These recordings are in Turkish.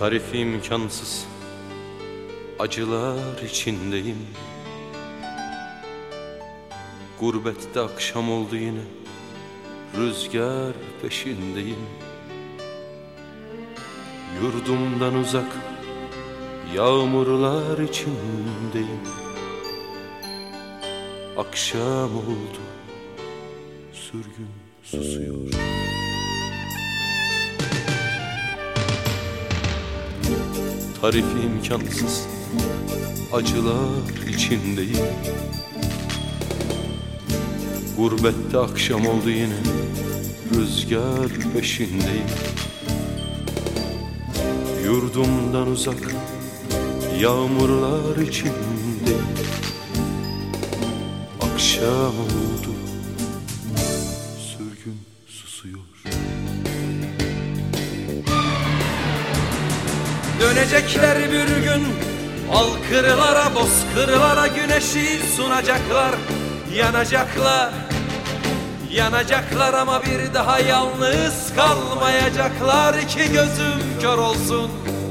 Tarifi imkansız acılar içindeyim. Gurbette akşam oldu yine, rüzgar peşindeyim. Yurdumdan uzak, yağmurlar içindeyim. Akşam oldu, sürgün susuyor. Tarifi imkansız acılar içindeyim. Gurbette akşam oldu yine, rüzgar peşindeyim. Yurdumdan uzak, yağmurlar içindeyim. Akşam oldu, sürgün susuyor. Dönecekler bir gün, al kırlara, bozkırlara, güneşi sunacaklar. Yanacaklar, yanacaklar ama bir daha yalnız kalmayacaklar. İki gözüm kör olsun.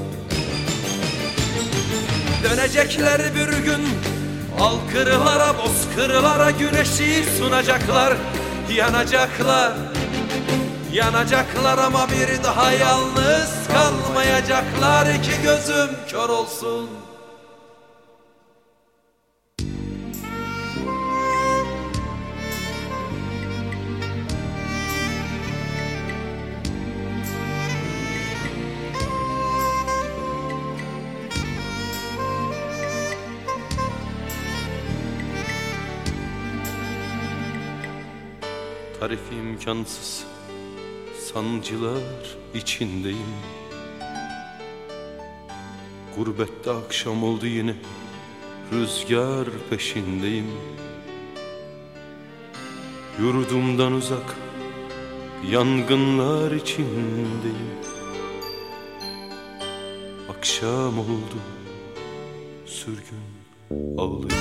Dönecekler bir gün, al kırlara, bozkırlara, güneşi sunacaklar. Yanacaklar, yanacaklar ama bir daha yalnız kalmayacaklar. İki gözüm kör olsun. Tarifi imkansız sancılar içindeyim. Gurbette akşam oldu yine, rüzgar peşindeyim. Yurdumdan uzak, yangınlar içindeyim. Akşam oldu, sürgün ağlıyor.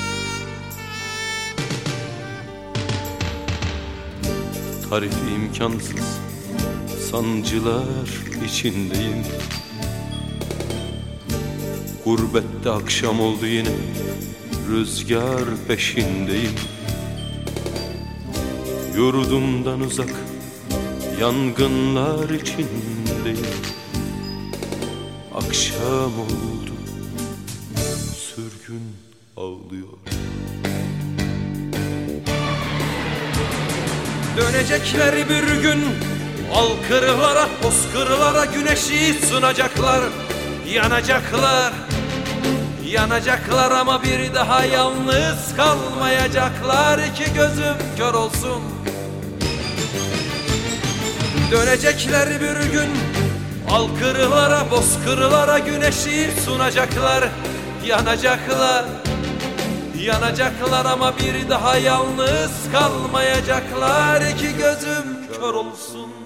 Tarifi imkansız sancılar içindeyim. Gurbette akşam oldu yine, rüzgar peşindeyim. Yurdumdan uzak, yangınlar içindeyim. Akşam oldu, sürgün ağlıyor. Dönecekler bir gün, al kırlara, bozkırlara, güneşi sunacaklar. Yanacaklar, yanacaklar ama bir daha yalnız kalmayacaklar. İki gözüm kör olsun. Dönecekler bir gün, al kırlara, bozkırlara, güneşi sunacaklar. Yanacaklar, yanacaklar ama bir daha yalnız kalmayacaklar. İki gözüm kör olsun.